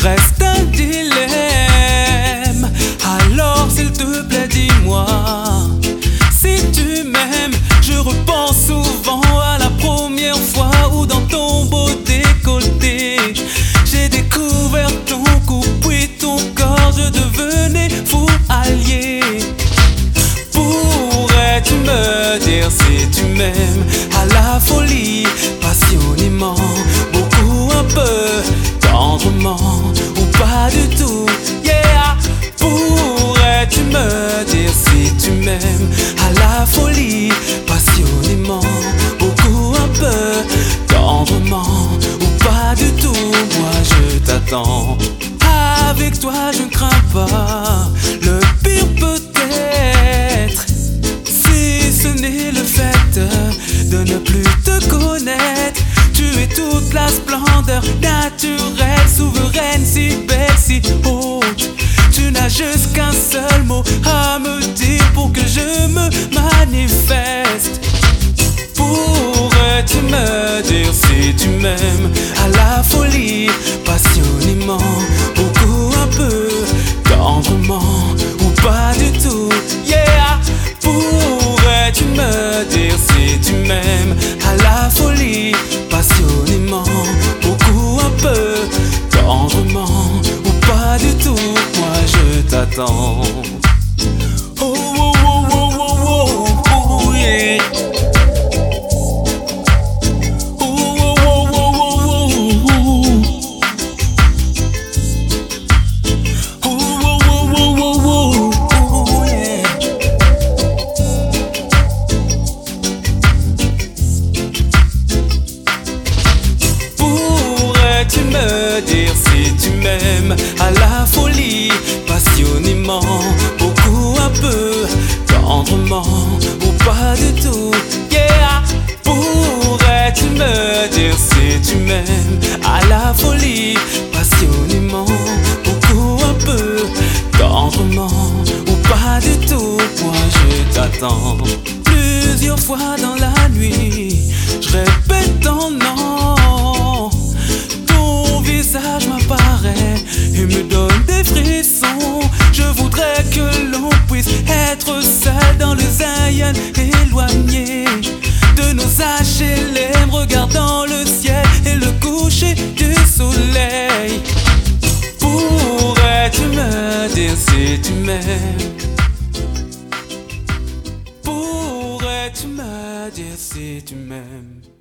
reste un dilemme. Alors s'il te plaît dis-moi si tu m'aimes. Je repense souvent à la première fois où dans ton beau décolleté j'ai découvert ton cou puis ton corps. Je devenais fou allié. Pourrais-tu me dire si tu m'aimes à la folie, passionnément, beaucoup, un peu, tendrement ou pas du tout? Yeah. Pourrais-tu me dire si tu m'aimes à la folie, passionnément, beaucoup, un peu, tendrement ou pas du tout? Moi je t'attends. Avec toi je ne crains pas le pire peut-être, si ce n'est le fait de ne plus te connaître. Tu es toute la splendeur naturelle, souveraine, si belle, si haute. Tu n'as juste qu'un seul mot à me dire pour que je me manifeste. Pourrais-tu me dire si tu m'aimes à la folie, passionnément, beaucoup, un peu, tendrement ou pas du tout? Yeah. Pourrais-tu me dire si tu m'aimes à la folie, passionnément, beaucoup, un peu, tendrement ou pas du tout? Moi je t'attends. Oh, oh, oh, oh, oh, oh, oh, yeah. Pourrais-tu me dire si tu m'aimes à la folie, passionnément, beaucoup, un peu, tendrement ou pas du tout? Yeah. Pourrais-tu me dire si tu m'aimes à la folie, passionnément, beaucoup, un peu, tendrement ou pas du tout? Moi je t'attends. Plusieurs fois dans la nuit je répète ton nom. Ton visage m'apparaît et me donne des frissons. Je voudrais que l'on puisse être seul dans le Zion, éloigné de nos HLM, regardant le ciel et le coucher du soleil. Pourrais-tu me dire si tu m'aimes? Pourrais-tu me dire si tu m'aimes?